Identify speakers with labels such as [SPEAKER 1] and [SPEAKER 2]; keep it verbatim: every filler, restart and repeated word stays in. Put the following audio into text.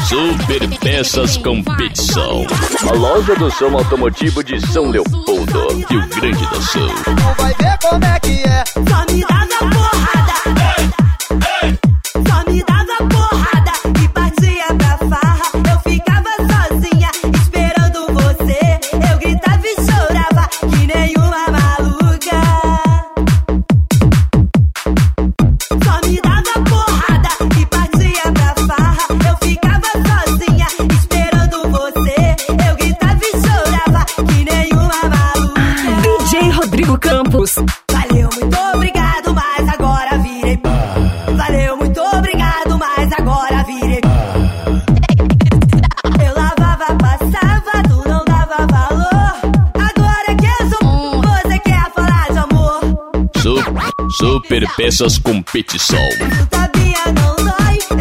[SPEAKER 1] Super Peças Competição. A loja do som automotivo de São Leopoldo, Rio Grande do Sul.
[SPEAKER 2] Vai ver como é que é.
[SPEAKER 3] Só me dava porrada. Só me dava porrada e partia pra farra. Eu ficava sozinha esperando você. Eu gritava e chorava que nem uma maluca. Só me dava porrada e partia pra farra. Eu ficava sozinha esperando você. Eu gritava e chorava que nem uma maluca.
[SPEAKER 4] D J Rodrigo Campos.
[SPEAKER 3] Valeu, muito obrigado, mas agora virei. Valeu, muito obrigado, mas agora virei. Eu lavava, passava, tu não dava valor. Agora que eu sou, você quer falar de amor.
[SPEAKER 1] Su- Super Peças Competição.
[SPEAKER 3] Tu sabia, não dói.